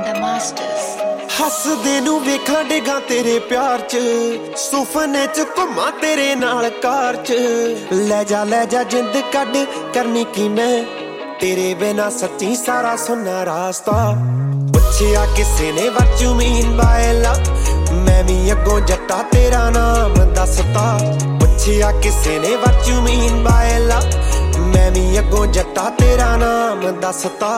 The Masters। ਹੱਸਦੇ ਨੂੰ ਵੇਖਾਂ ਡਿੱਗਾਂ ਤੇਰੇ ਪਿਆਰ ਚ, ਸੁਪਨੇ ਚ ਘੁੰਮਾਂ ਤੇਰੇ ਨਾਲ ਕਾਰ ਚ। ਲੈ ਜਾ ਜਿੰਦ ਕੱਢ ਕਰਨੀ ਕੀ ਮੈਂ, ਤੇਰੇ ਬਿਨਾ ਸੱਚੀ ਸਾਰਾ ਸੁੰਨਾ ਰਾਸਤਾ। ਪੁੱਛਿਆ ਕਿਸੇ ਨੇ what you mean by love, ਮੈਂ ਵੀ ਅੱਗੋਂ ਜੱਟਾ ਤੇਰਾ ਨਾਮ ਦੱਸਤਾ। ਪੁੱਛਿਆ ਕਿਸੇ ਨੇ what you mean by love, ਮੈਂ ਵੀ ਅੱਗੋਂ ਜੱਟਾ ਤੇਰਾ ਨਾਮ ਦੱਸਤਾ।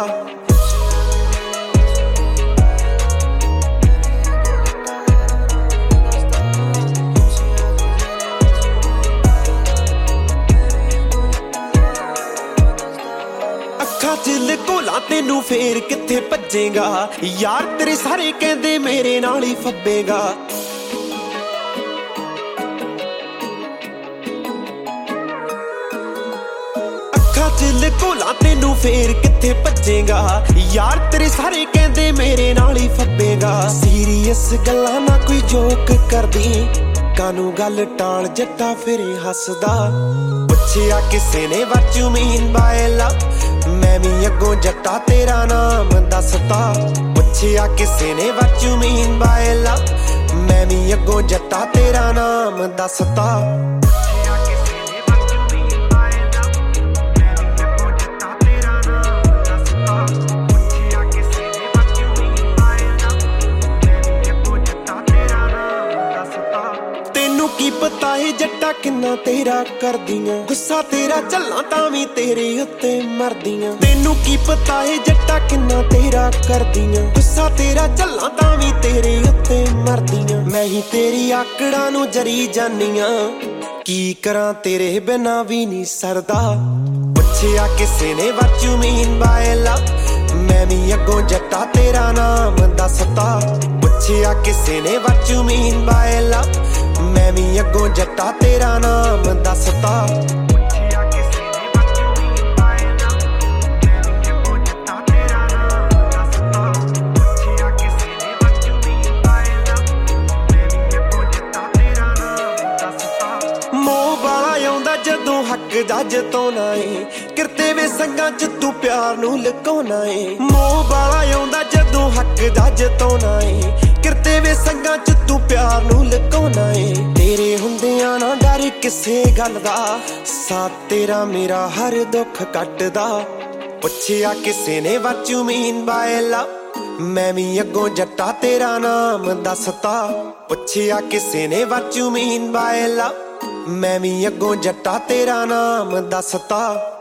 ਜਿਲ ਕੋਲਾ ਤੈਨੂੰ ਫੇਰ ਕਿੱਥੇ ਭੱਜੇਗਾ, ਯਾਰ ਤੇਰੇ ਸਾਰੇ ਕਹਿੰਦੇ ਮੇਰੇ ਨਾਲ ਹੀ ਫੱਬੇਗਾ। ਅੱਖਾਂ ਜਿਲ ਕੋਲਾ ਤੈਨੂੰ ਫੇਰ ਕਿੱਥੇ ਭੱਜੇਗਾ, ਯਾਰ ਤੇਰੇ ਸਾਰੇ ਕਹਿੰਦੇ ਮੇਰੇ ਨਾਲ ਹੀ ਫੱਬੇਗਾ। ਸੀਰੀਅਸ ਗੱਲਾਂ ਨਾ ਕੋਈ ਜੋਕ ਕਰਦੀ, ਕਾਨੂੰ ਗੱਲ ਟਾਲ ਜੱਟਾ ਫਿਰੇ ਹੱਸਦਾ। ਪੁੱਛਿਆ ਕਿਸੇ ਨੇ what you mean by love, ਮੈਂ ਵੀ ਅੱਗੋਂ ਜੱਟਾ ਤੇਰਾ ਨਾਮ ਦੱਸਤਾ। ਪੁੱਛਿਆ ਕਿਸੇ ਨੇ what you mean by love, ਮੈਂ ਵੀ ਅੱਗੋਂ ਜੱਟਾ ਤੇਰਾ ਨਾਮ ਦੱਸਤਾ। ਕੀ ਪਤਾ ਏ ਜੱਟਾ ਕਿੰਨਾ ਤੇਰਾ ਕਰਦੀਆਂ, ਗੁੱਸਾ ਤੇਰਾ ਝੱਲਾਂ ਤਾਂ ਵੀ ਤੇਰੇ ਉੱਤੇ ਮਰਦੀਆਂ। ਤੈਨੂੰ ਕੀ ਪਤਾ ਏ ਜੱਟਾ ਕਿੰਨਾ ਤੇਰਾ ਕਰਦੀਆਂ, ਗੁੱਸਾ ਤੇਰਾ ਝੱਲਾਂ ਤਾਂ ਵੀ ਤੇਰੇ ਉੱਤੇ ਮਰਦੀਆਂ। ਮੈਂ ਹੀ ਤੇਰੀ ਆਕੜਾਂ ਨੂੰ ਜਰੀ ਜਾਨੀਆਂ, ਕੀ ਕਰਾਂ ਤੇਰੇ ਬਿਨਾ ਵੀ ਨਹੀਂ ਸਰਦਾ। ਪੁੱਛਿਆ ਕਿਸੇ ਨੇ what you mean by love, ਮੈਂ ਵੀ ਅੱਗੋਂ ਜੱਟਾ ਤੇਰਾ ਨਾਮ ਦੱਸਤਾ। ਪੁੱਛਿਆ ਕਿਸੇ ਨੇ what you mean by love, ਮੈਂ ਵੀ ਅੱਗੋਂ ਜੱਟਾ ਤੇਰਾ ਨਾਮ ਦੱਸਤਾ। ਪੁੱਛਿਆ ਕਿਸੇ ਨੇ what you mean by love, ਮੈਂ ਵੀ ਅੱਗੋਂ ਜੱਟਾ ਤੇਰਾ ਨਾਮ ਦੱਸਤਾ। ਪੁੱਛਿਆ ਕਿਸੇ ਨੇ what you mean by love, ਮੈਂ ਵੀ ਅੱਗੋਂ ਜੱਟਾ ਤੇਰਾ ਨਾਮ ਦੱਸਤਾ। ਮੋਹ ਵਾਲਾ ਆਉਂਦਾ ਜਦੋਂ ਹੱਕ ਦਾ ਜਤਾਉਣਾ ਏ, ਕਿਰਤੇ ਵੇ ਸੰਗਾਂ ਚ ਤੂੰ ਪਿਆਰ ਨੂੰ ਲੁਕਾਉਣਾ ਏ। ਮੋਹ ਵਾਲਾ ਆਉਂਦਾ ਜਦੋਂ ਹੱਕ ਦਾ ਜਤਾਉਣਾ ਏ, ਕਿਰਤੇ ਵੇ ਸੰਗਾਂ ਚ ਤੂੰ ਪਿਆਰ ਨੂੰ ਲੁਕਾਉਣਾ ਏ। ਤੇਰੇ ਹੁੰਦਿਆਂ ਨਾ ਡਰ ਕਿਸੇ ਗੱਲ ਦਾ, ਸਾਥ ਤੇਰਾ ਮੇਰਾ ਹਰ ਦੁੱਖ ਕੱਟਦਾ। ਪੁੱਛਿਆ ਕਿਸੇ ਨੇ what you mean by love, ਮੈਂ ਵੀ ਅੱਗੋਂ ਜੱਟਾ ਤੇਰਾ ਨਾਮ ਦੱਸਤਾ। ਪੁੱਛਿਆ ਕਿਸੇ ਨੇ what you mean by love, ਮੈਂ ਵੀ ਅੱਗੋਂ ਜੱਟਾ ਤੇਰਾ ਨਾਮ ਦੱਸਤਾ।